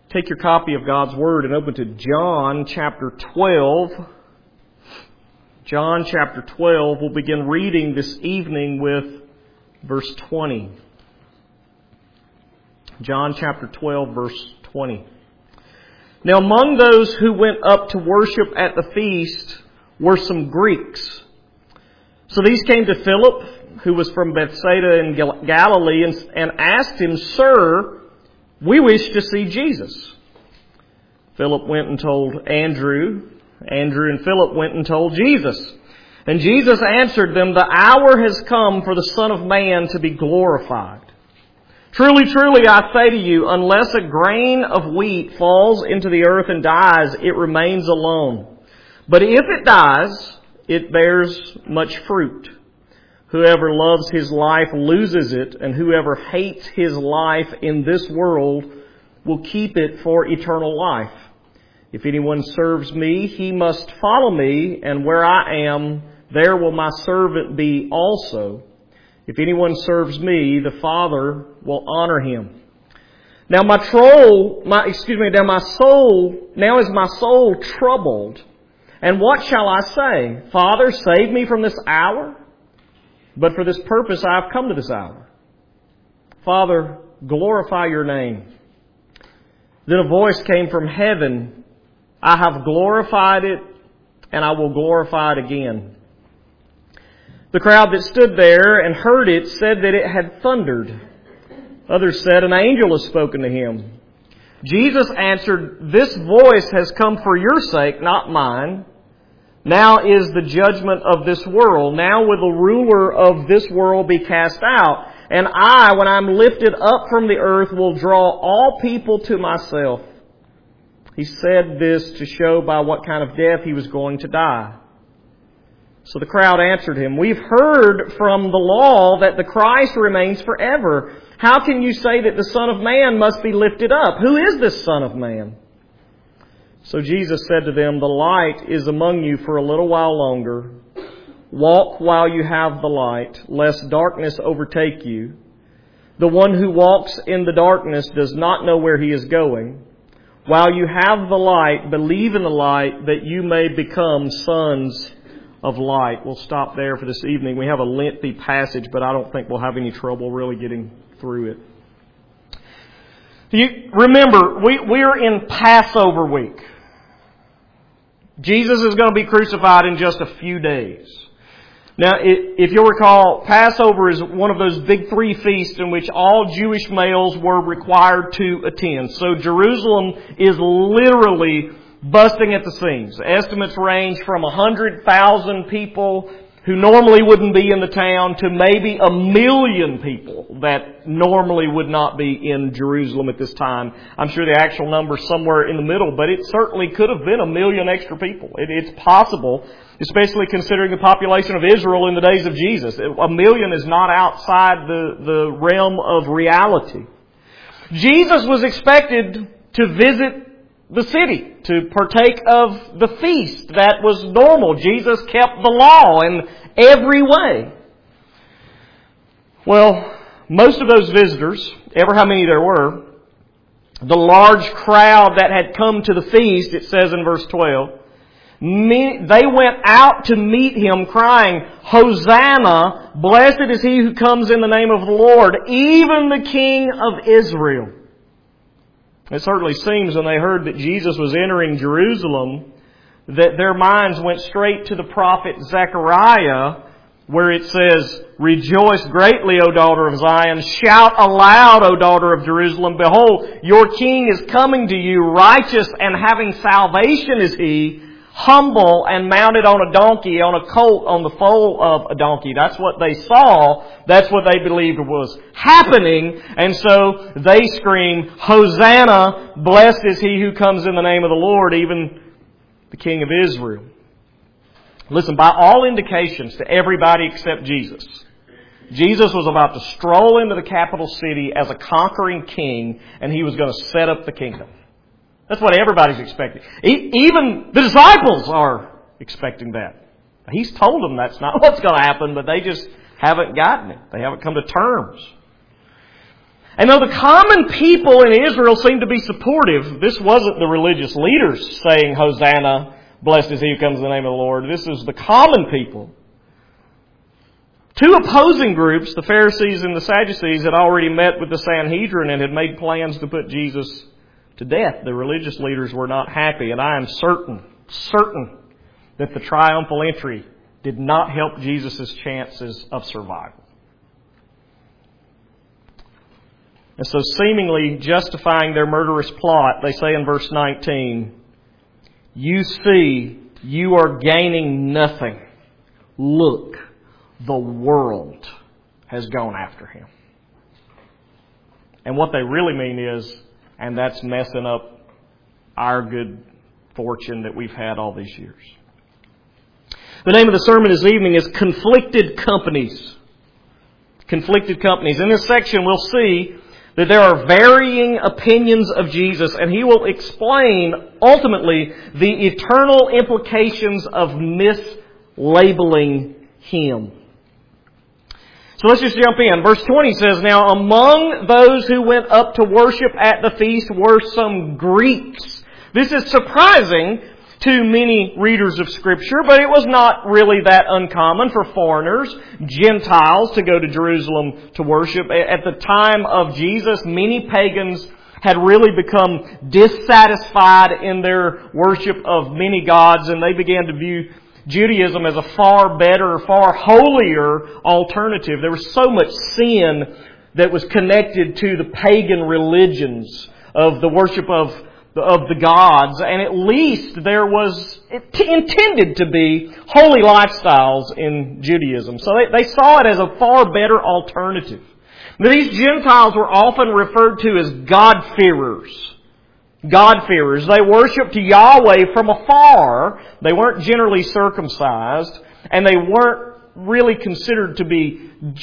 Take your copy of God's Word and open to John chapter 12. John chapter 12, we'll begin reading this evening with verse 20. John chapter 12, verse 20. Now among those who went up to worship at the feast were some Greeks. So these came to Philip, who was from Bethsaida in Galilee, and asked him, "Sir, we wish to see Jesus." Philip went and told Andrew. Andrew and Philip went and told Jesus. And Jesus answered them, "The hour has come for the Son of Man to be glorified. Truly, truly, I say to you, unless a grain of wheat falls into the earth and dies, it remains alone. But if it dies, it bears much fruit. Whoever loves his life loses it, and whoever hates his life in this world will keep it for eternal life. If anyone serves me, he must follow me, and where I am, there will my servant be also. If anyone serves me, the Father will honor him. Now is my soul troubled, and what shall I say? Father, save me from this hour? But for this purpose I have come to this hour. Father, glorify your name." Then a voice came from heaven, "I have glorified it, and I will glorify it again." The crowd that stood there and heard it said that it had thundered. Others said, "An angel has spoken to him." Jesus answered, "This voice has come for your sake, not mine. Now is the judgment of this world. Now will the ruler of this world be cast out. And I, when I'm lifted up from the earth, will draw all people to myself." He said this to show by what kind of death he was going to die. So the crowd answered him, "We've heard from the law that the Christ remains forever. How can you say that the Son of Man must be lifted up? Who is this Son of Man?" So Jesus said to them, "The light is among you for a little while longer. Walk while you have the light, lest darkness overtake you. The one who walks in the darkness does not know where he is going. While you have the light, believe in the light, that you may become sons of light." We'll stop there for this evening. We have a lengthy passage, but I don't think we'll have any trouble really getting through it. You remember, we're in Passover week. Jesus is going to be crucified in just a few days. Now, if you'll recall, Passover is one of those big three feasts in which all Jewish males were required to attend. So Jerusalem is literally busting at the seams. Estimates range from 100,000 people who normally wouldn't be in the town to maybe 1 million people that normally would not be in Jerusalem at this time. I'm sure the actual number's somewhere in the middle, but it certainly could have been 1 million extra people. It's possible, especially considering the population of Israel in the days of Jesus. 1 million is not outside the realm of reality. Jesus was expected to visit the city, to partake of the feast. That was normal. Jesus kept the law in every way. Well, most of those visitors, ever how many there were, the large crowd that had come to the feast, it says in verse 12, they went out to meet him crying, "Hosanna, blessed is he who comes in the name of the Lord, even the King of Israel." It certainly seems when they heard that Jesus was entering Jerusalem that their minds went straight to the prophet Zechariah, where it says, "Rejoice greatly, O daughter of Zion. Shout aloud, O daughter of Jerusalem. Behold, your king is coming to you. Righteous and having salvation is he, humble and mounted on a donkey, on a colt, on the foal of a donkey." That's what they saw. That's what they believed was happening. And so they scream, "Hosanna, blessed is he who comes in the name of the Lord, even the King of Israel." Listen, by all indications to everybody except Jesus, Jesus was about to stroll into the capital city as a conquering king, and he was going to set up the kingdom. That's what everybody's expecting. Even the disciples are expecting that. He's told them that's not what's going to happen, but they just haven't gotten it. They haven't come to terms. And though the common people in Israel seemed to be supportive, this wasn't the religious leaders saying, Hosanna, blessed is he who comes in the name of the Lord. This is the common people. Two opposing groups, the Pharisees and the Sadducees, had already met with the Sanhedrin and had made plans to put Jesus to death. The religious leaders were not happy, and I am certain that the triumphal entry did not help Jesus' chances of survival. And so, seemingly justifying their murderous plot, they say in verse 19, "You see, you are gaining nothing. Look, the world has gone after him." And what they really mean is, and that's messing up our good fortune that we've had all these years. The name of the sermon this evening is Conflicted Companies. Conflicted Companies. In this section we'll see that there are varying opinions of Jesus, and he will explain, ultimately, the eternal implications of mislabeling him. So let's just jump in. Verse 20 says, "Now among those who went up to worship at the feast were some Greeks." This is surprising to many readers of Scripture, but it was not really that uncommon for foreigners, Gentiles, to go to Jerusalem to worship. At the time of Jesus, many pagans had really become dissatisfied in their worship of many gods, and they began to view Judaism as a far better, far holier alternative. There was so much sin that was connected to the pagan religions of the worship of the gods, and at least there was intended to be holy lifestyles in Judaism. So they saw it as a far better alternative. These Gentiles were often referred to as God-fearers. God-fearers. They worshipped Yahweh from afar. They weren't generally circumcised, and they weren't really considered to be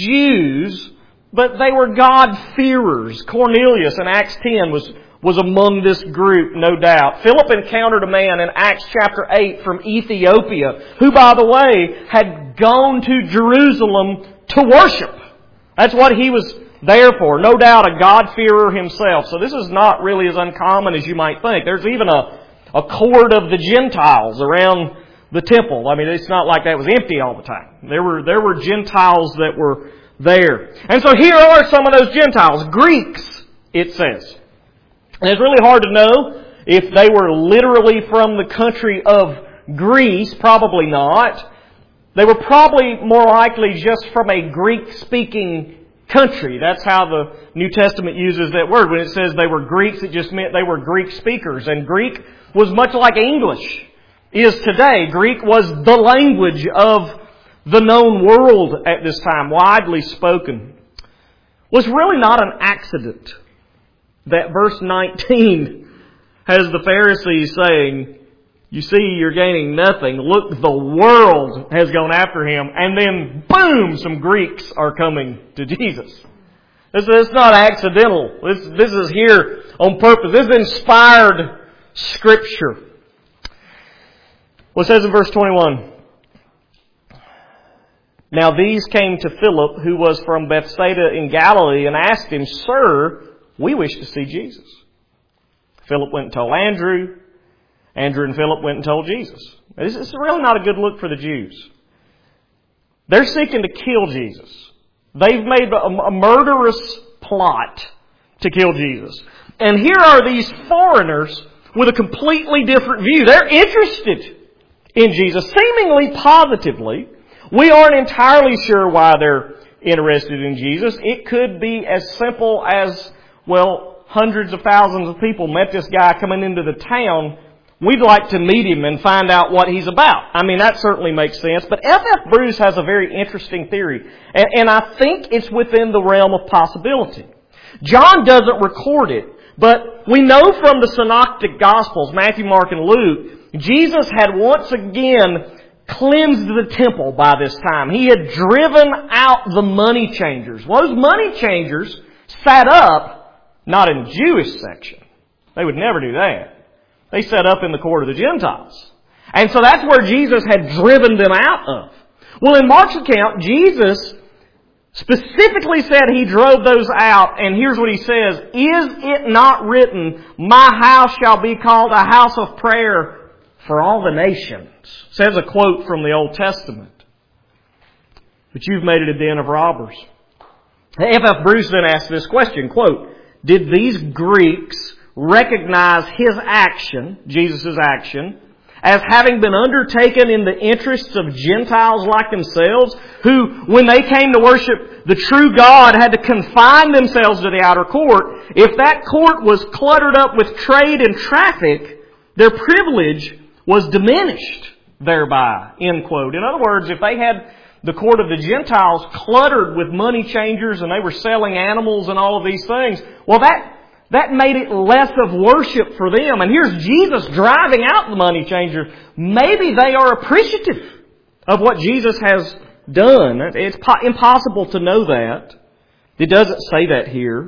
Jews, but they were God-fearers. Cornelius in Acts 10 was among this group, no doubt. Philip encountered a man in Acts chapter 8 from Ethiopia, who, by the way, had gone to Jerusalem to worship. That's what he was there for. No doubt a God-fearer himself. So this is not really as uncommon as you might think. There's even a court of the Gentiles around the temple. I mean, it's not like that was empty all the time. There were Gentiles that were there. And so here are some of those Gentiles. Greeks, it says. And it's really hard to know if they were literally from the country of Greece. Probably not. They were probably more likely just from a Greek-speaking country. That's how the New Testament uses that word. When it says they were Greeks, it just meant they were Greek speakers. And Greek was much like English is today. Greek was the language of the known world at this time, widely spoken. Well, it's really not an accident that verse 19 has the Pharisees saying, "You see, you're gaining nothing. Look, the world has gone after him." And then, boom, some Greeks are coming to Jesus. It's not accidental. This is here on purpose. This is inspired Scripture. Well, it says in verse 21, "Now these came to Philip, who was from Bethsaida in Galilee, and asked him, 'Sir, we wish to see Jesus.' Philip went and told Andrew. Andrew and Philip went and told Jesus." This is really not a good look for the Jews. They're seeking to kill Jesus. They've made a murderous plot to kill Jesus. And here are these foreigners with a completely different view. They're interested in Jesus, seemingly positively. We aren't entirely sure why they're interested in Jesus. It could be as simple as, well, hundreds of thousands of people met this guy coming into the town. We'd like to meet him and find out what he's about. I mean, that certainly makes sense. But F.F. Bruce has a very interesting theory. And I think it's within the realm of possibility. John doesn't record it. But we know from the Synoptic Gospels, Matthew, Mark, and Luke, Jesus had once again cleansed the temple by this time. He had driven out the money changers. Well, those money changers sat up, not in the Jewish section. They would never do that. They sat up in the court of the Gentiles. And so that's where Jesus had driven them out of. Well, in Mark's account, Jesus specifically said He drove those out, and here's what He says, "Is it not written, my house shall be called a house of prayer for all the nations?" Says a quote from the Old Testament. But you've made it a den of robbers. F.F. Bruce then asked this question, quote, "Did these Greeks recognize His action, Jesus' action, as having been undertaken in the interests of Gentiles like themselves, who, when they came to worship the true God, had to confine themselves to the outer court? If that court was cluttered up with trade and traffic, their privilege was diminished thereby." End quote. In other words, if they had the court of the Gentiles cluttered with money changers and they were selling animals and all of these things, well, that made it less of worship for them. And here's Jesus driving out the money changers. Maybe they are appreciative of what Jesus has done. It's impossible to know that. It doesn't say that here.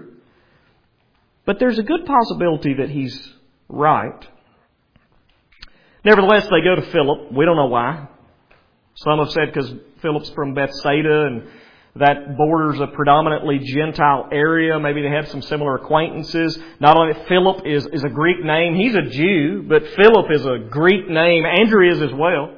But there's a good possibility that He's right. Nevertheless, they go to Philip. We don't know why. Some have said because Philip's from Bethsaida and that borders a predominantly Gentile area. Maybe they had some similar acquaintances. Not only Philip is a Greek name. He's a Jew, but Philip is a Greek name. Andrew is as well.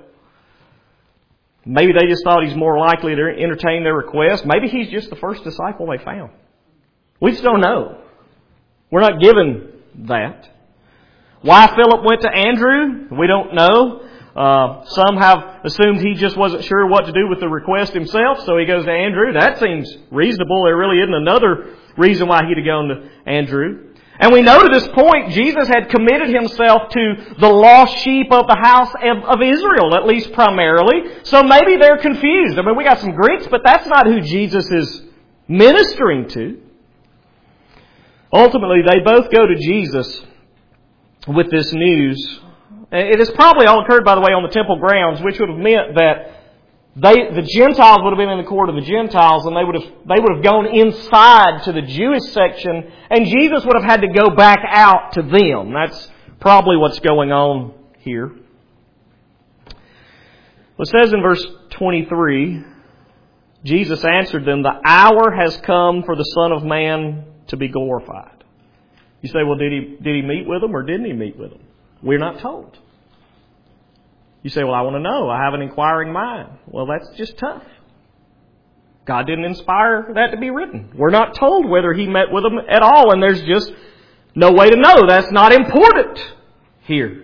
Maybe they just thought he's more likely to entertain their request. Maybe he's just the first disciple they found. We just don't know. We're not given that. Why Philip went to Andrew, we don't know. Some have assumed he just wasn't sure what to do with the request himself, so he goes to Andrew. That seems reasonable. There really isn't another reason why he'd have gone to Andrew. And we know to this point, Jesus had committed Himself to the lost sheep of the house of Israel, at least primarily. So maybe they're confused. I mean, we got some Greeks, but that's not who Jesus is ministering to. Ultimately, they both go to Jesus with this news. It has probably all occurred, by the way, on the temple grounds, which would have meant that the Gentiles would have been in the court of the Gentiles, and they would have gone inside to the Jewish section, and Jesus would have had to go back out to them. That's probably what's going on here. It says in verse 23, Jesus answered them, "The hour has come for the Son of Man to be glorified." You say, well, did he meet with them or didn't He meet with them? We're not told. You say, well, I want to know. I have an inquiring mind. Well, that's just tough. God didn't inspire that to be written. We're not told whether He met with them at all, and there's just no way to know. That's not important here.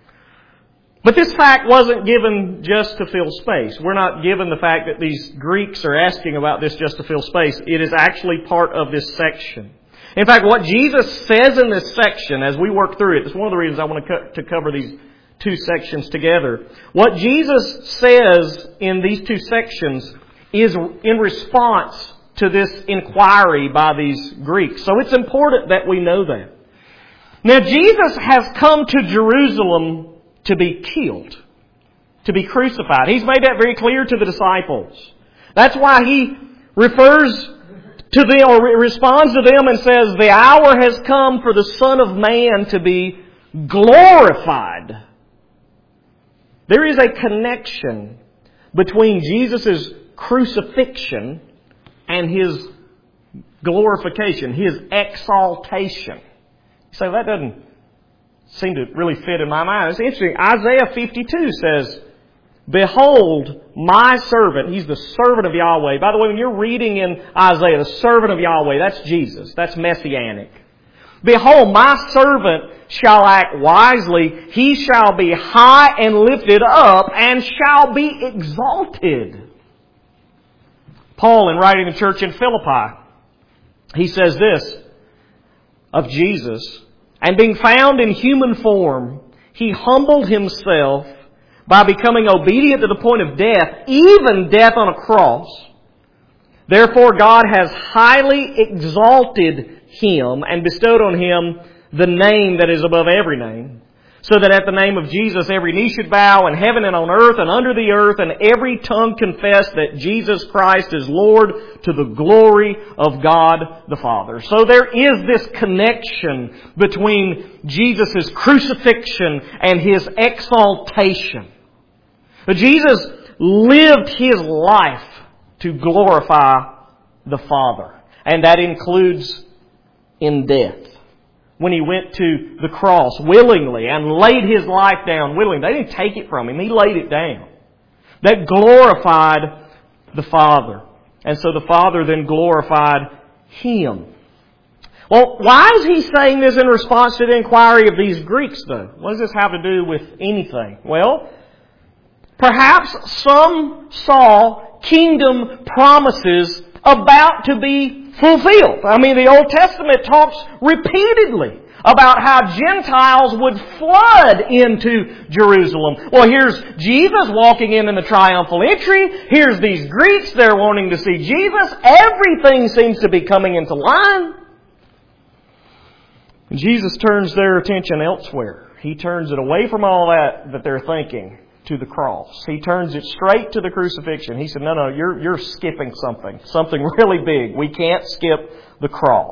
But this fact wasn't given just to fill space. We're not given the fact that these Greeks are asking about this just to fill space. It is actually part of this section. In fact, what Jesus says in this section, as we work through it, it's one of the reasons I want to cover these two sections together. What Jesus says in these two sections is in response to this inquiry by these Greeks. So it's important that we know that. Now, Jesus has come to Jerusalem to be killed, to be crucified. He's made that very clear to the disciples. That's why He refers to them, or responds to them and says, "The hour has come for the Son of Man to be glorified." There is a connection between Jesus' crucifixion and His glorification, His exaltation. You say, well, that doesn't seem to really fit in my mind. It's interesting. Isaiah 52 says, "Behold, my servant." He's the servant of Yahweh. By the way, when you're reading in Isaiah, the servant of Yahweh, that's Jesus. That's messianic. "Behold, my servant shall act wisely. He shall be high and lifted up and shall be exalted." Paul, in writing to the church in Philippi, he says this of Jesus, "And being found in human form, He humbled Himself by becoming obedient to the point of death, even death on a cross. Therefore God has highly exalted Him and bestowed on Him the name that is above every name, so that at the name of Jesus every knee should bow in heaven and on earth and under the earth, and every tongue confess that Jesus Christ is Lord, to the glory of God the Father." So there is this connection between Jesus' crucifixion and His exaltation. But Jesus lived His life to glorify the Father. And that includes in death. When He went to the cross willingly and laid His life down willingly. They didn't take it from Him. He laid it down. That glorified the Father. And so the Father then glorified Him. Well, why is He saying this in response to the inquiry of these Greeks, though? What does this have to do with anything? Well, perhaps some saw kingdom promises about to be fulfilled. I mean, the Old Testament talks repeatedly about how Gentiles would flood into Jerusalem. Well, here's Jesus walking in the triumphal entry. Here's these Greeks, they're wanting to see Jesus. Everything seems to be coming into line. And Jesus turns their attention elsewhere. He turns it away from all that they're thinking to the cross. He turns it straight to the crucifixion. He said, no, you're skipping something really big. We can't skip the cross.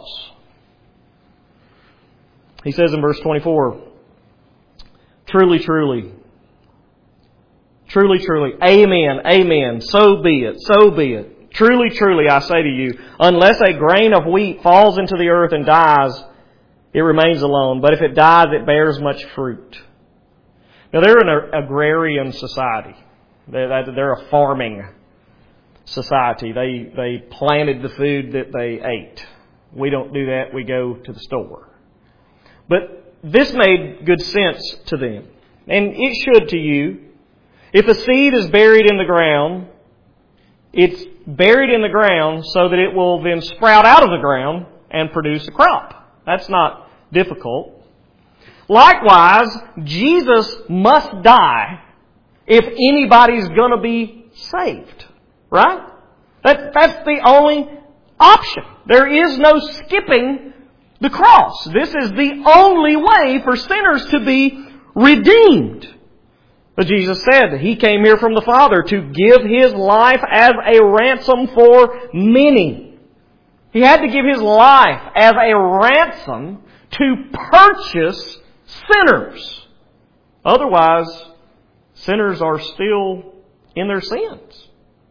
He says in verse 24, truly, truly, truly, truly, amen, amen, so be it, so be it. Truly, truly, I say to you, unless a grain of wheat falls into the earth and dies, it remains alone. But if it dies, it bears much fruit. Now, they're an agrarian society. They're a farming society. They planted the food that they ate. We don't do that. We go to the store. But this made good sense to them. And it should to you. If a seed is buried in the ground, it's buried in the ground so that it will then sprout out of the ground and produce a crop. That's not difficult. Likewise, Jesus must die if anybody's going to be saved. Right? That's the only option. There is no skipping the cross. This is the only way for sinners to be redeemed. But Jesus said that He came here from the Father to give His life as a ransom for many. He had to give His life as a ransom to purchase sinners. Otherwise, sinners are still in their sins.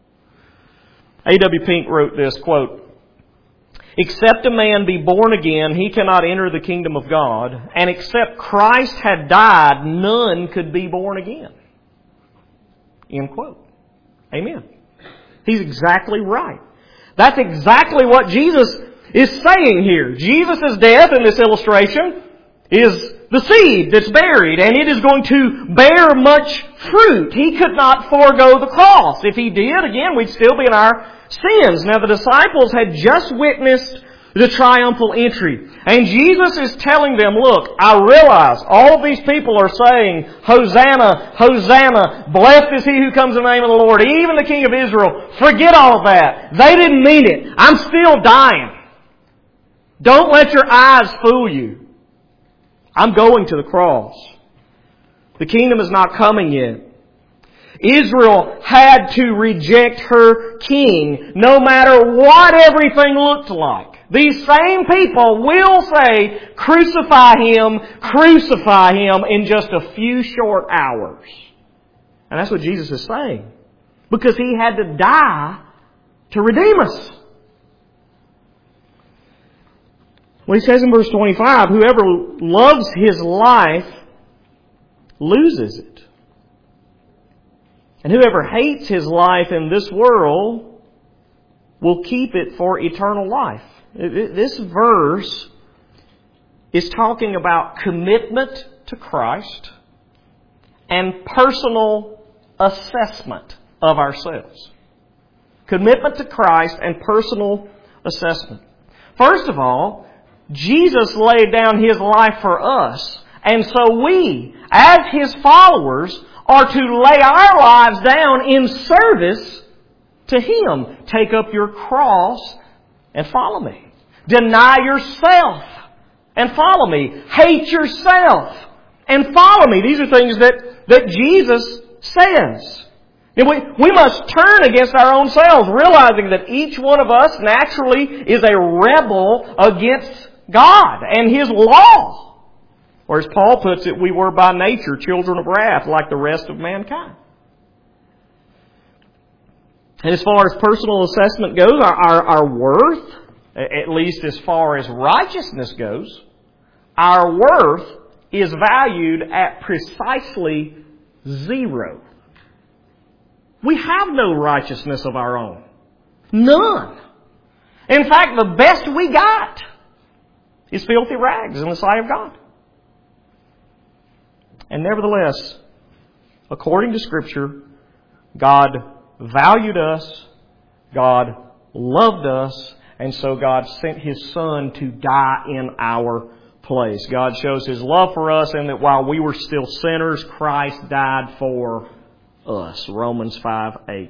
A.W. Pink wrote this, quote, except a man be born again, he cannot enter the kingdom of God. And except Christ had died, none could be born again. End quote. Amen. He's exactly right. That's exactly what Jesus is saying here. Jesus' death in this illustration is the seed that's buried, and it is going to bear much fruit. He could not forego the cross. If He did, again, we'd still be in our sins. Now, the disciples had just witnessed the triumphal entry. And Jesus is telling them, look, I realize all of these people are saying, Hosanna, Hosanna, blessed is He who comes in the name of the Lord, even the King of Israel. Forget all of that. They didn't mean it. I'm still dying. Don't let your eyes fool you. I'm going to the cross. The kingdom is not coming yet. Israel had to reject her king, no matter what everything looked like. These same people will say, crucify Him in just a few short hours. And that's what Jesus is saying. Because He had to die to redeem us. Well, He says in verse 25, whoever loves his life loses it. And whoever hates his life in this world will keep it for eternal life. This verse is talking about commitment to Christ and personal assessment of ourselves. Commitment to Christ and personal assessment. First of all, Jesus laid down His life for us. And so we, as His followers, are to lay our lives down in service to Him. Take up your cross and follow me. Deny yourself and follow me. Hate yourself and follow me. These are things that Jesus says. And we must turn against our own selves, realizing that each one of us naturally is a rebel against God and His law. Or as Paul puts it, we were by nature children of wrath like the rest of mankind. And as far as personal assessment goes, our worth, at least as far as righteousness goes, our worth is valued at precisely 0. We have no righteousness of our own. None. In fact, the best we got is filthy rags in the sight of God. And nevertheless, according to Scripture, God valued us, God loved us, and so God sent His Son to die in our place. God shows His love for us, and that while we were still sinners, Christ died for us. Romans 5:8.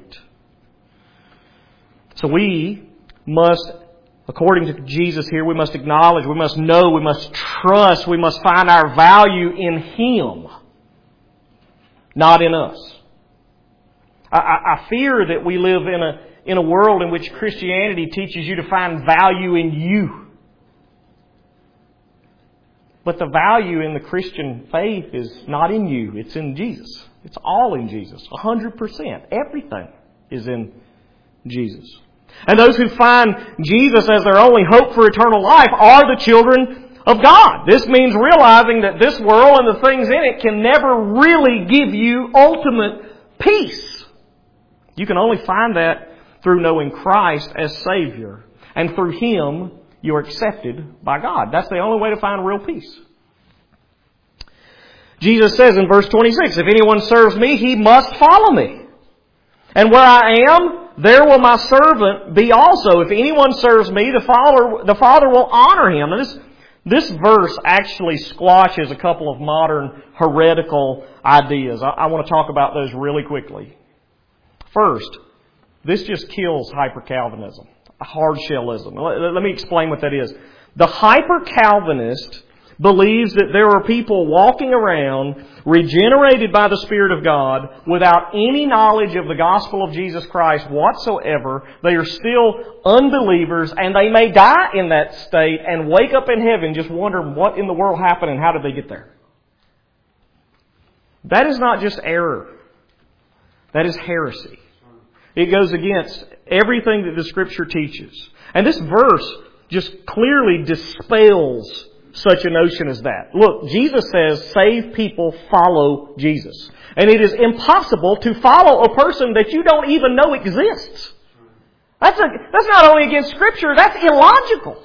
So we must, according to Jesus here, we must acknowledge, we must know, we must trust, we must find our value in Him, not in us. I fear that we live in a world in which Christianity teaches you to find value in you. But the value in the Christian faith is not in you, it's in Jesus. It's all in Jesus, 100%. Everything is in Jesus. And those who find Jesus as their only hope for eternal life are the children of God. This means realizing that this world and the things in it can never really give you ultimate peace. You can only find that through knowing Christ as Savior. And through Him, you're accepted by God. That's the only way to find real peace. Jesus says in verse 26, if anyone serves me, he must follow me. And where I am, there will my servant be also. If anyone serves me, the Father will honor him. And this verse actually squashes a couple of modern heretical ideas. I want to talk about those really quickly. First, this just kills hyper-Calvinism, hard-shellism. Let me explain what that is. The hyper-Calvinist believes that there are people walking around regenerated by the Spirit of God without any knowledge of the gospel of Jesus Christ whatsoever. They are still unbelievers, and they may die in that state and wake up in heaven just wondering what in the world happened and how did they get there. That is not just error. That is heresy. It goes against everything that the Scripture teaches. And this verse just clearly dispels such a notion as that. Look, Jesus says, save people, follow Jesus. And it is impossible to follow a person that you don't even know exists. That's not only against Scripture, that's illogical.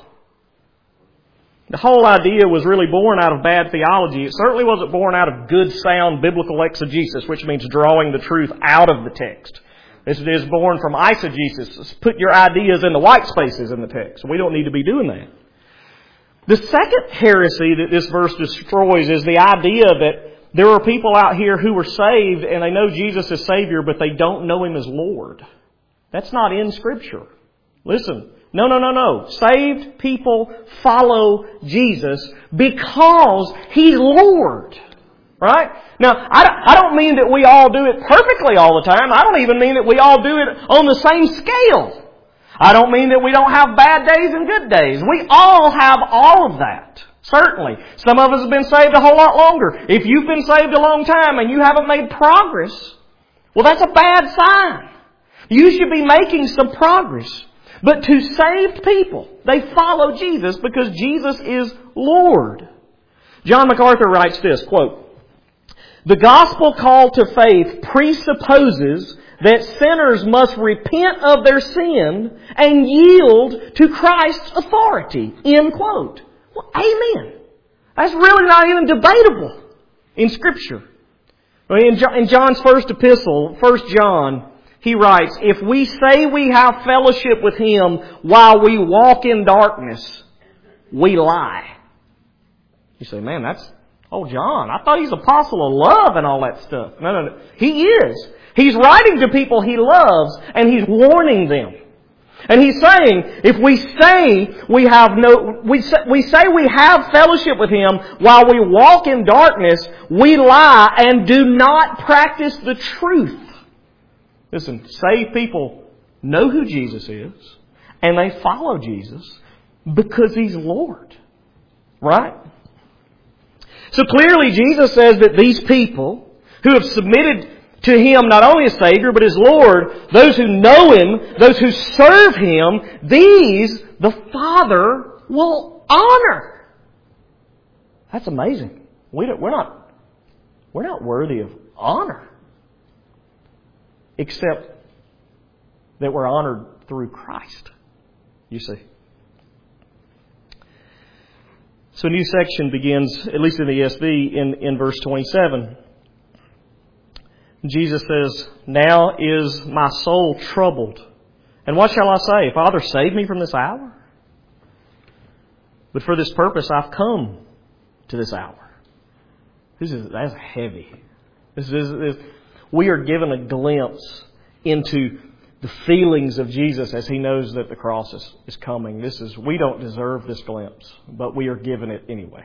The whole idea was really born out of bad theology. It certainly wasn't born out of good, sound biblical exegesis, which means drawing the truth out of the text. This is born from eisegesis. Put your ideas in the white spaces in the text. We don't need to be doing that. The second heresy that this verse destroys is the idea that there are people out here who are saved and they know Jesus as Savior, but they don't know Him as Lord. That's not in Scripture. Listen. No. Saved people follow Jesus because He's Lord. Right? Now, I don't mean that we all do it perfectly all the time. I don't even mean that we all do it on the same scale. I don't mean that we don't have bad days and good days. We all have all of that. Certainly. Some of us have been saved a whole lot longer. If you've been saved a long time and you haven't made progress, well, that's a bad sign. You should be making some progress. But to saved people, they follow Jesus because Jesus is Lord. John MacArthur writes this, quote, the gospel call to faith presupposes that sinners must repent of their sin and yield to Christ's authority. End quote. Well, amen. That's really not even debatable in Scripture. In John's first epistle, 1 John, he writes, if we say we have fellowship with Him while we walk in darkness, we lie. You say, man, John, I thought he's apostle of love and all that stuff. No. He is. He's writing to people He loves and He's warning them. And He's saying, if we say we have fellowship with Him while we walk in darkness, we lie and do not practice the truth. Listen, saved people know who Jesus is and they follow Jesus because He's Lord. Right? So clearly Jesus says that these people who have submitted to Him not only as Savior, but as Lord, those who know Him, those who serve Him, these the Father will honor. That's amazing. We're not worthy of honor, except that we're honored through Christ, you see. So a new section begins, at least in the ESV, in verse 27. Jesus says, "Now is my soul troubled. And what shall I say? Father, save me from this hour? But for this purpose I've come to this hour." That's heavy. We are given a glimpse into the feelings of Jesus as He knows that the cross is coming. We don't deserve this glimpse, but we are given it anyway.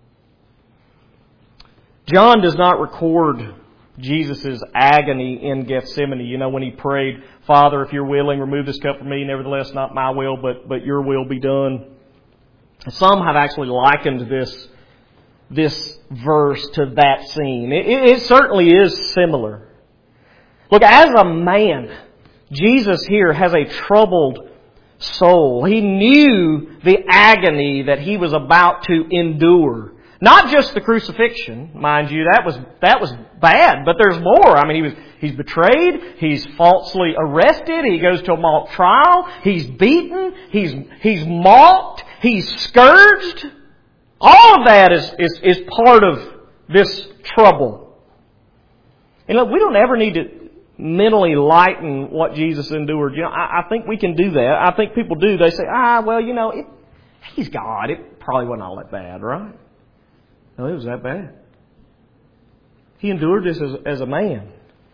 John does not record Jesus' agony in Gethsemane. When He prayed, "Father, if You're willing, remove this cup from me. Nevertheless, not my will, but Your will be done." Some have actually likened this verse to that scene. It certainly is similar. Look, as a man, Jesus here has a troubled soul. He knew the agony that He was about to endure. Not just the crucifixion, mind you, that was bad, but there's more. He's betrayed, he's falsely arrested, he goes to a mock trial, he's beaten, he's mocked, he's scourged. All of that is part of this trouble. And look, we don't ever need to mentally lighten what Jesus endured. I think we can do that. I think people do. They say, He's God. It probably wasn't all that bad, right? No, it was that bad. He endured this as a man.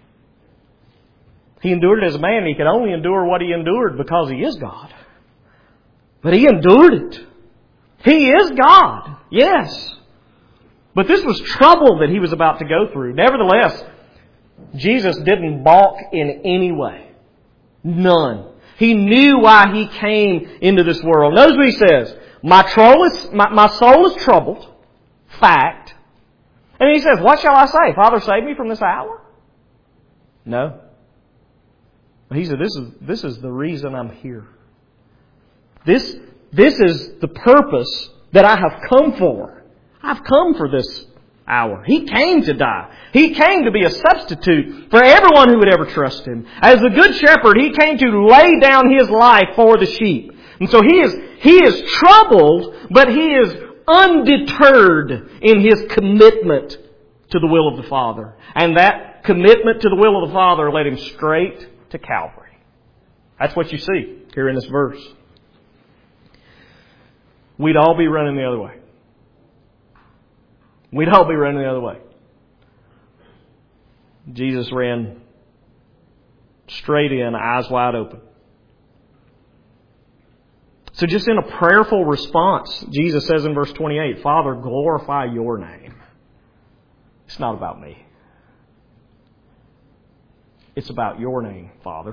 He endured it as a man. He could only endure what He endured because He is God. But He endured it. He is God, yes. But this was trouble that He was about to go through. Nevertheless, Jesus didn't balk in any way. None. He knew why He came into this world. Notice what He says. My soul is troubled. Fact. And He says, what shall I say? Father, save me from this hour? No. He said, this is the reason I'm here. This is the purpose that I have come for. I've come for this hour. He came to die. He came to be a substitute for everyone who would ever trust Him. As the Good Shepherd, He came to lay down His life for the sheep. And so He is troubled, but He is undeterred in His commitment to the will of the Father. And that commitment to the will of the Father led Him straight to Calvary. That's what you see here in this verse. We'd all be running the other way. We'd all be running the other way. Jesus ran straight in, eyes wide open. So just in a prayerful response, Jesus says in verse 28, Father, glorify Your name. It's not about me. It's about Your name, Father.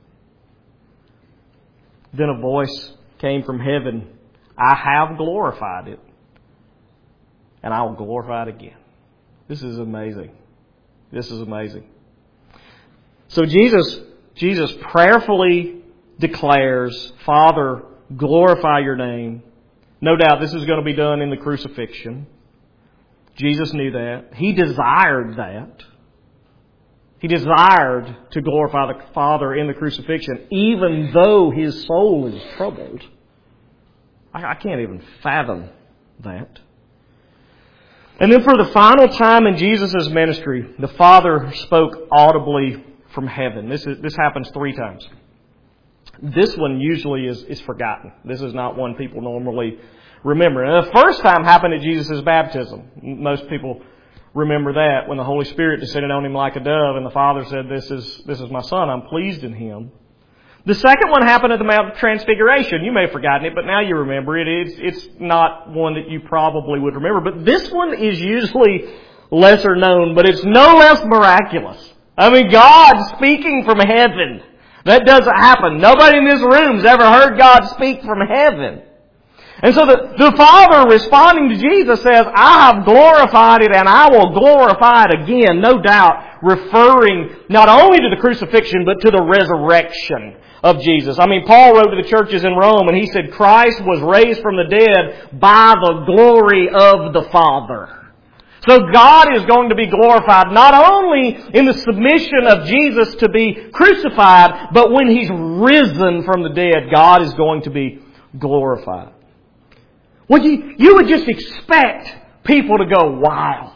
Then a voice came from heaven. I have glorified it, and I will glorify it again. This is amazing. This is amazing. So Jesus prayerfully declares, Father, glorify Your name. No doubt this is going to be done in the crucifixion. Jesus knew that. He desired that. He desired to glorify the Father in the crucifixion, even though His soul is troubled. I can't even fathom that. And then for the final time in Jesus' ministry, the Father spoke audibly from heaven. This happens 3 times. This one usually is forgotten. This is not one people normally remember. And the first time happened at Jesus' baptism. Most people remember that, when the Holy Spirit descended on Him like a dove, and the Father said, This is my Son, I'm pleased in Him. The second one happened at the Mount of Transfiguration. You may have forgotten it, but now you remember it. It's not one that you probably would remember. But this one is usually lesser known, but it's no less miraculous. God speaking from heaven. That doesn't happen. Nobody in this room's ever heard God speak from heaven. And so the Father responding to Jesus says, I have glorified it and I will glorify it again. No doubt referring not only to the crucifixion, but to the resurrection of Jesus. I mean, Paul wrote to the churches in Rome and he said Christ was raised from the dead by the glory of the Father. So God is going to be glorified not only in the submission of Jesus to be crucified, but when He's risen from the dead, God is going to be glorified. Well, you would just expect people to go wild.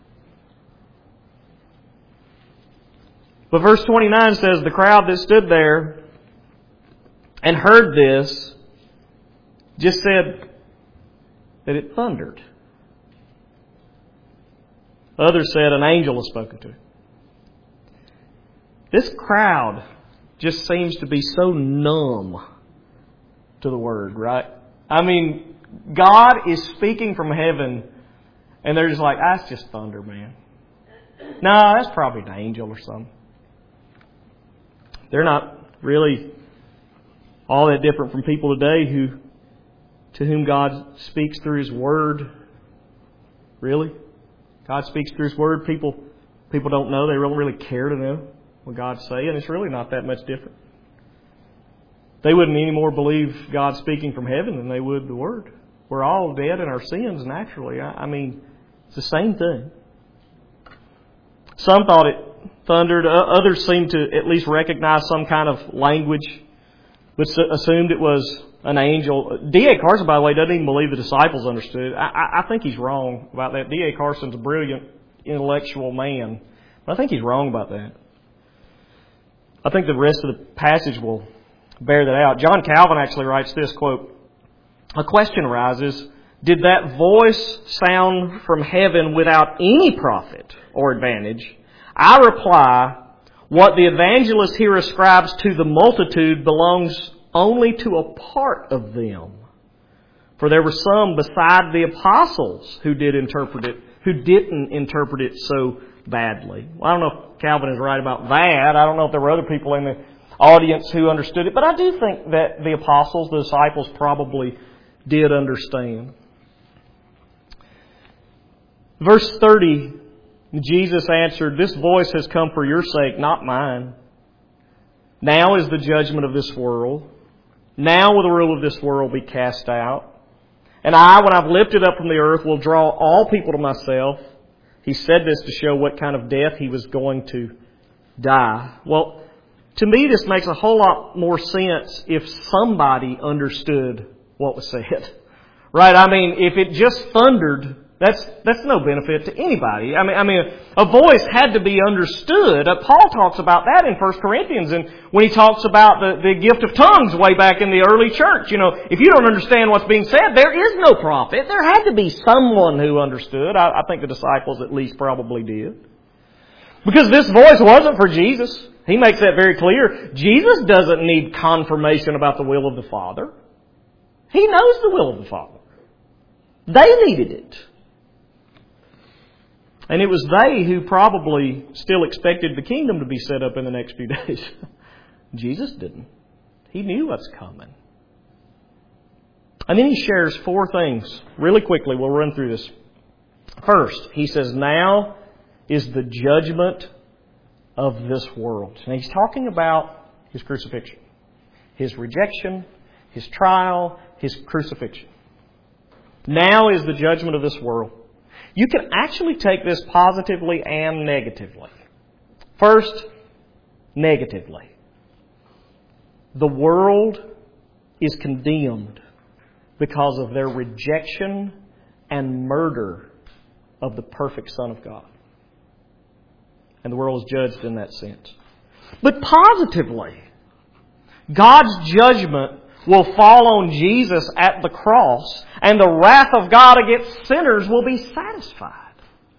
But verse 29 says, the crowd that stood there and heard this just said that it thundered. Others said an angel has spoken to him. This crowd just seems to be so numb to the Word, right? I mean, God is speaking from heaven and they're just like, that's just thunder, man. No, that's probably an angel or something. They're not really all that different from people today to whom God speaks through His Word. Really? God speaks through His Word. People don't know. They don't really care to know what God's saying. It's really not that much different. They wouldn't any more believe God speaking from heaven than they would the Word. We're all dead in our sins naturally. I mean, it's the same thing. Some thought it thundered. Others seemed to at least recognize some kind of language, but assumed it was an angel. D.A. Carson, by the way, doesn't even believe the disciples understood. I think he's wrong about that. D.A. Carson's a brilliant intellectual man, but I think he's wrong about that. I think the rest of the passage will bear that out. John Calvin actually writes this, quote, a question arises, did that voice sound from heaven without any profit or advantage? I reply, what the evangelist here ascribes to the multitude belongs only to a part of them. For there were some beside the apostles who didn't interpret it so badly. Well, I don't know if Calvin is right about that. I don't know if there were other people in the audience who understood it. But I do think that the apostles, the disciples, probably did understand. Verse 30, Jesus answered, this voice has come for your sake, not mine. Now is the judgment of this world. Now will the rule of this world be cast out. And I, when I've lifted up from the earth, will draw all people to myself. He said this to show what kind of death He was going to die. Well, to me, this makes a whole lot more sense if somebody understood what was said. Right? I mean, if it just thundered, that's no benefit to anybody. I mean, a voice had to be understood. Paul talks about that in 1 Corinthians, and when he talks about the gift of tongues way back in the early church. You know, if you don't understand what's being said, there is no prophet. There had to be someone who understood. I think the disciples at least probably did. Because this voice wasn't for Jesus. He makes that very clear. Jesus doesn't need confirmation about the will of the Father. He knows the will of the Father. They needed it. And it was they who probably still expected the kingdom to be set up in the next few days. Jesus didn't. He knew what's coming. And then he shares 4 things. Really quickly, we'll run through this. First, he says, now is the judgment of this world. And he's talking about His crucifixion, His rejection, His trial, His crucifixion. Now is the judgment of this world. You can actually take this positively and negatively. First, negatively. The world is condemned because of their rejection and murder of the perfect Son of God. And the world is judged in that sense. But positively, God's judgment will fall on Jesus at the cross, and the wrath of God against sinners will be satisfied.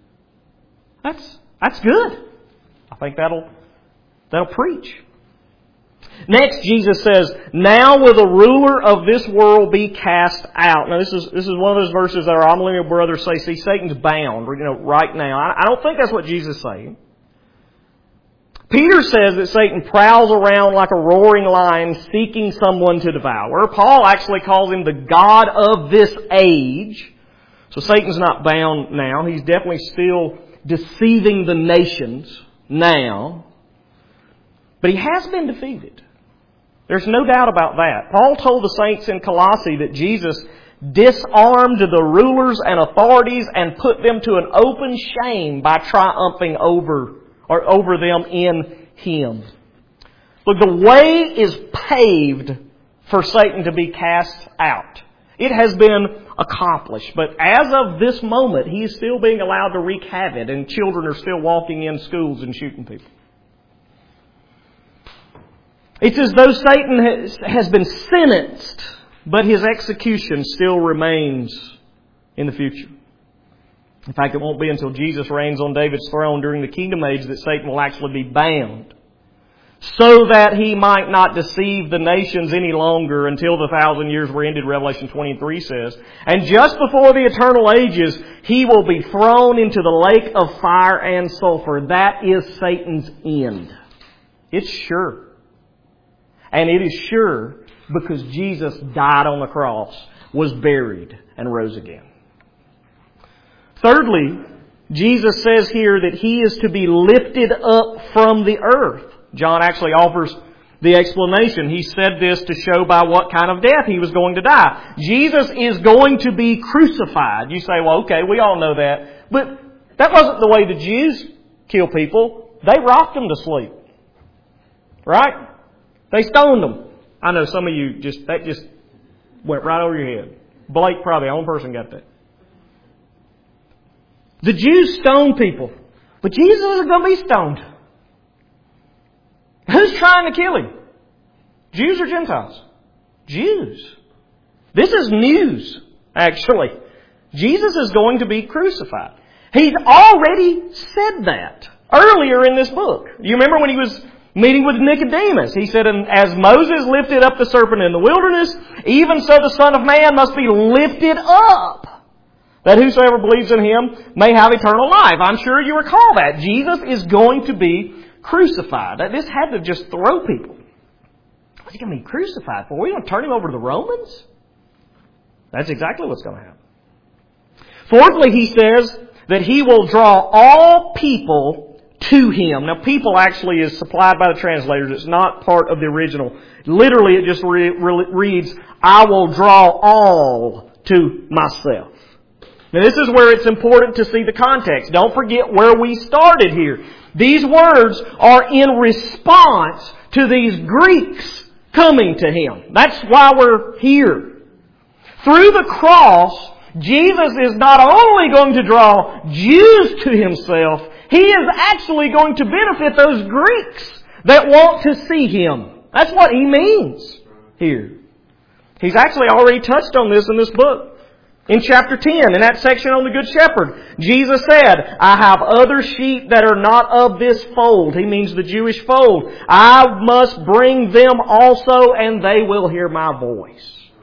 That's good. I think that'll preach. Next, Jesus says, now will the ruler of this world be cast out. Now, this is one of those verses that our amillennial brothers say, see, Satan's bound, right now. I don't think that's what Jesus is saying. Peter says that Satan prowls around like a roaring lion seeking someone to devour. Paul actually calls him the god of this age. So Satan's not bound now. He's definitely still deceiving the nations now, but he has been defeated. There's no doubt about that. Paul told the saints in Colossae that Jesus disarmed the rulers and authorities and put them to an open shame by triumphing over them in Him. Look, the way is paved for Satan to be cast out. It has been accomplished. But as of this moment, he is still being allowed to wreak havoc, and children are still walking in schools and shooting people. It's as though Satan has been sentenced, but his execution still remains in the future. In fact, it won't be until Jesus reigns on David's throne during the kingdom age that Satan will actually be bound, so that he might not deceive the nations any longer until the 1,000 years were ended, Revelation 23 says. And just before the eternal ages, he will be thrown into the lake of fire and sulfur. That is Satan's end. It's sure. And it is sure because Jesus died on the cross, was buried, and rose again. Thirdly, Jesus says here that He is to be lifted up from the earth. John actually offers the explanation. He said this to show by what kind of death He was going to die. Jesus is going to be crucified. You say, well, okay, we all know that. But that wasn't the way the Jews kill people. They rocked them to sleep. Right? They stoned them. I know some of you that just went right over your head. Blake, probably the only person got that. The Jews stoned people. But Jesus isn't going to be stoned. Who's trying to kill Him? Jews or Gentiles? Jews. This is news, actually. Jesus is going to be crucified. He'd already said that earlier in this book. You remember when He was meeting with Nicodemus? He said, "And as Moses lifted up the serpent in the wilderness, even so the Son of Man must be lifted up, that whosoever believes in Him may have eternal life." I'm sure you recall that. Jesus is going to be crucified. This had to just throw people. What's He going to be crucified for? Are we going to turn Him over to the Romans? That's exactly what's going to happen. Fourthly, He says that He will draw all people to Him. Now, people actually is supplied by the translators. It's not part of the original. Literally, it just reads, "I will draw all to myself." Now, this is where it's important to see the context. Don't forget where we started here. These words are in response to these Greeks coming to Him. That's why we're here. Through the cross, Jesus is not only going to draw Jews to Himself, He is actually going to benefit those Greeks that want to see Him. That's what He means here. He's actually already touched on this in this book. In chapter 10, in that section on the Good Shepherd, Jesus said, "I have other sheep that are not of this fold." He means the Jewish fold. "I must bring them also, and they will hear my voice."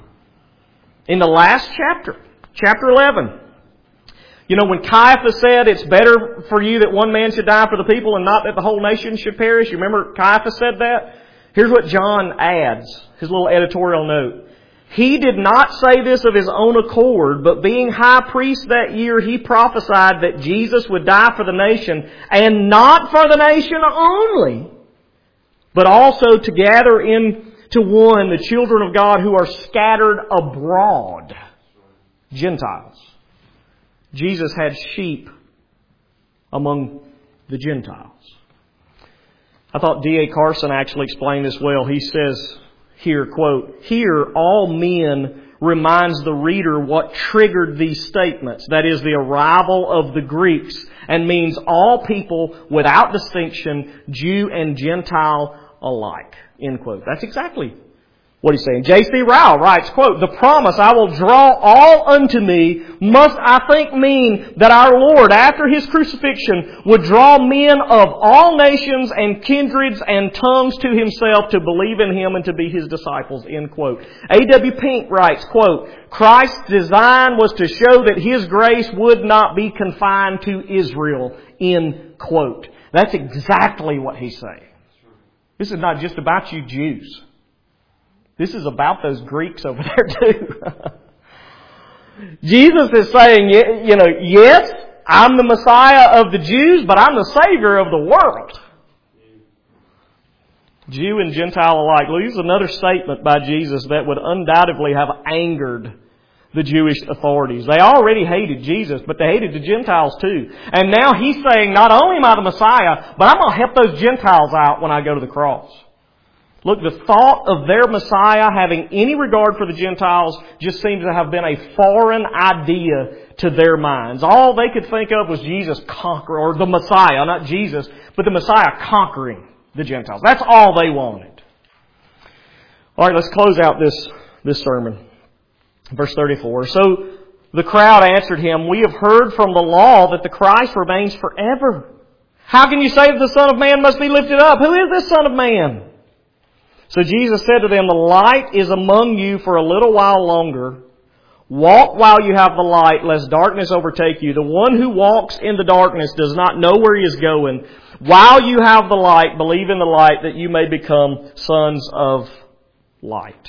In the last chapter, chapter 11, you know, when Caiaphas said, "It's better for you that one man should die for the people and not that the whole nation should perish." You remember Caiaphas said that? Here's what John adds, his little editorial note. "He did not say this of his own accord, but being high priest that year, he prophesied that Jesus would die for the nation, and not for the nation only, but also to gather into one the children of God who are scattered abroad." Gentiles. Jesus had sheep among the Gentiles. I thought D.A. Carson actually explained this well. He says here, quote, "Here all men" reminds the reader what triggered these statements. That is, the arrival of the Greeks, and means all people without distinction, Jew and Gentile alike. End quote. That's exactly what he's saying. J.C. Ryle writes, quote, "The promise, 'I will draw all unto me,' must, I think, mean that our Lord, after His crucifixion, would draw men of all nations and kindreds and tongues to Himself to believe in Him and to be His disciples." End quote. A.W. Pink writes, quote, "Christ's design was to show that His grace would not be confined to Israel." End quote. That's exactly what he's saying. This is not just about you Jews. This is about those Greeks over there too. Jesus is saying, yes, I'm the Messiah of the Jews, but I'm the Savior of the world. Jew and Gentile alike. Well, here's another statement by Jesus that would undoubtedly have angered the Jewish authorities. They already hated Jesus, but they hated the Gentiles too. And now He's saying, not only am I the Messiah, but I'm going to help those Gentiles out when I go to the cross. Look, the thought of their Messiah having any regard for the Gentiles just seems to have been a foreign idea to their minds. All they could think of was Jesus conquering, or the Messiah, not Jesus, but the Messiah conquering the Gentiles. That's all they wanted. All right, let's close out this sermon. Verse 34. So the crowd answered Him, "We have heard from the law that the Christ remains forever. How can you say that the Son of Man must be lifted up? Who is this Son of Man?" So Jesus said to them, "The light is among you for a little while longer. Walk while you have the light, lest darkness overtake you. The one who walks in the darkness does not know where he is going. While you have the light, believe in the light, that you may become sons of light."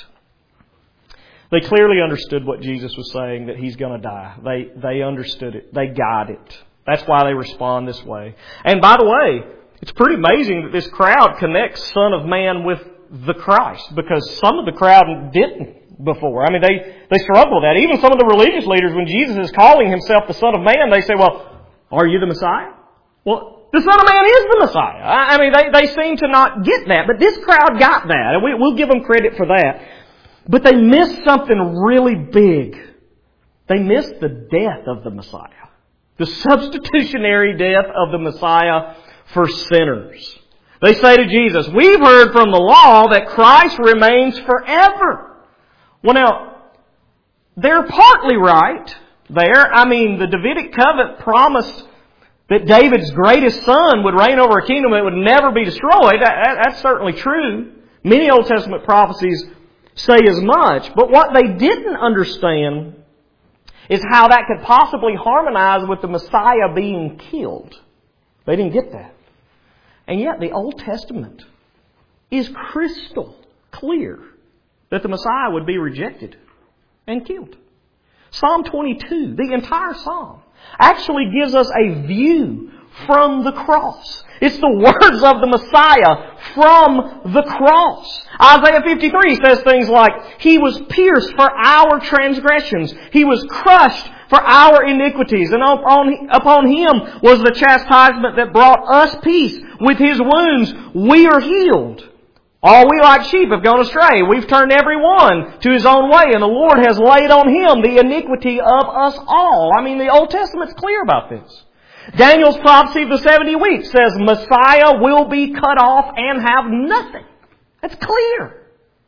They clearly understood what Jesus was saying, that He's going to die. They understood it. They got it. That's why they respond this way. And by the way, it's pretty amazing that this crowd connects Son of Man with the Christ, because some of the crowd didn't before. I mean, they struggle with that. Even some of the religious leaders, when Jesus is calling Himself the Son of Man, they say, "Well, are you the Messiah?" Well, the Son of Man is the Messiah. I mean, they seem to not get that. But this crowd got that, and we'll give them credit for that. But they missed something really big. They missed the death of the Messiah. The substitutionary death of the Messiah for sinners. They say to Jesus, "We've heard from the law that Christ remains forever." Well, now, they're partly right there. I mean, the Davidic covenant promised that David's greatest son would reign over a kingdom that would never be destroyed. That's certainly true. Many Old Testament prophecies say as much. But what they didn't understand is how that could possibly harmonize with the Messiah being killed. They didn't get that. And yet the Old Testament is crystal clear that the Messiah would be rejected and killed. Psalm 22, the entire Psalm, actually gives us a view from the cross. It's the words of the Messiah from the cross. Isaiah 53 says things like, "He was pierced for our transgressions. He was crushed for our iniquities. And upon Him was the chastisement that brought us peace. With His wounds we are healed. All we like sheep have gone astray. We've turned every one to his own way, and the Lord has laid on Him the iniquity of us all." I mean, the Old Testament's clear about this. Daniel's prophecy of the 70 weeks says Messiah will be cut off and have nothing. That's clear.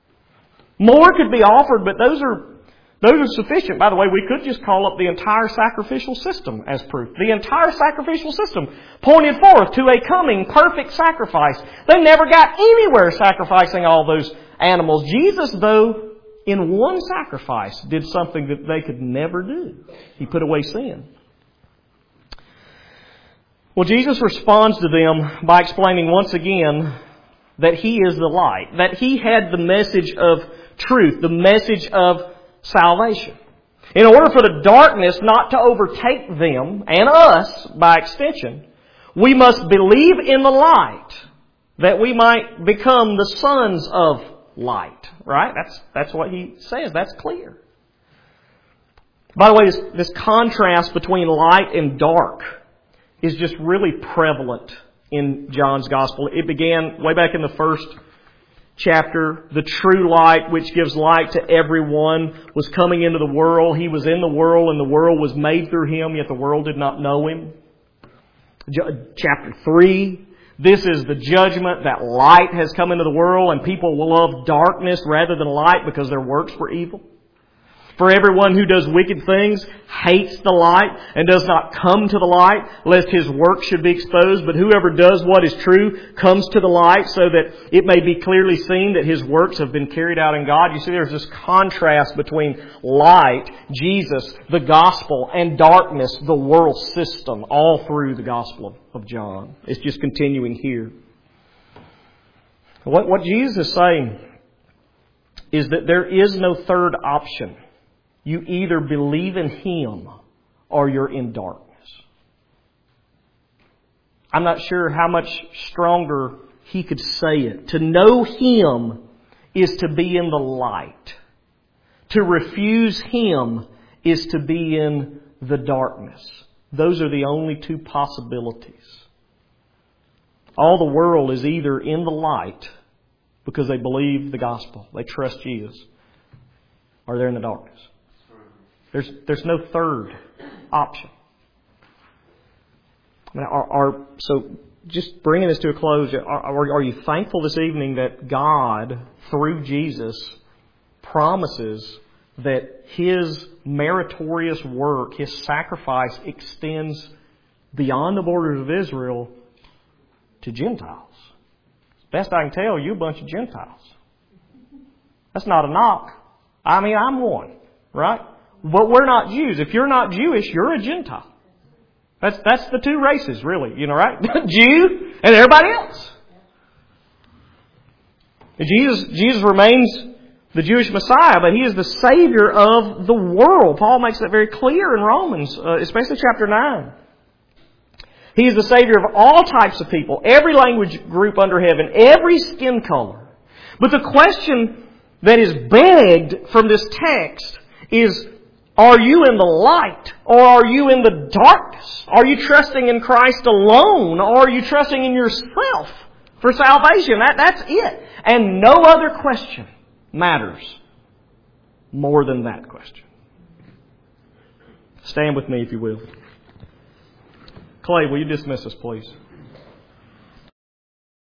More could be offered, but those are sufficient. By the way, we could just call up the entire sacrificial system as proof. The entire sacrificial system pointed forth to a coming perfect sacrifice. They never got anywhere sacrificing all those animals. Jesus, though, in one sacrifice, did something that they could never do. He put away sin. Well, Jesus responds to them by explaining once again that He is the light, that He had the message of truth, the message of salvation. In order for the darkness not to overtake them, and us by extension, we must believe in the light, that we might become the sons of light. Right? That's what He says. That's clear. By the way, this contrast between light and dark is just really prevalent in John's Gospel. It began way back in the first chapter. The true light, which gives light to everyone, was coming into the world. He was in the world, and the world was made through Him, yet the world did not know Him. Chapter 3, this is the judgment, that light has come into the world, and people will love darkness rather than light because their works were evil. For everyone who does wicked things hates the light and does not come to the light, lest his work should be exposed. But whoever does what is true comes to the light, so that it may be clearly seen that his works have been carried out in God. You see, there's this contrast between light, Jesus, the gospel, and darkness, the world system, all through the Gospel of John. It's just continuing here. What Jesus is saying is that there is no third option. You either believe in Him or you're in darkness. I'm not sure how much stronger he could say it. To know Him is to be in the light. To refuse Him is to be in the darkness. Those are the only two possibilities. All the world is either in the light because they believe the gospel, they trust Jesus, or they're in the darkness. There's no third option. So just bringing this to a close, are you thankful this evening that God, through Jesus, promises that His meritorious work, His sacrifice, extends beyond the borders of Israel to Gentiles? Best I can tell, you a bunch of Gentiles. That's not a knock. I mean, I'm one, right? But we're not Jews. If you're not Jewish, you're a Gentile. That's the two races, really, right? Jew and everybody else. Jesus remains the Jewish Messiah, but He is the Savior of the world. Paul makes that very clear in Romans, especially chapter 9. He is the Savior of all types of people, every language group under heaven, every skin color. But the question that is begged from this text is, are you in the light or are you in the darkness? Are you trusting in Christ alone or are you trusting in yourself for salvation? That's it. And no other question matters more than that question. Stand with me if you will. Clay, will you dismiss us, please?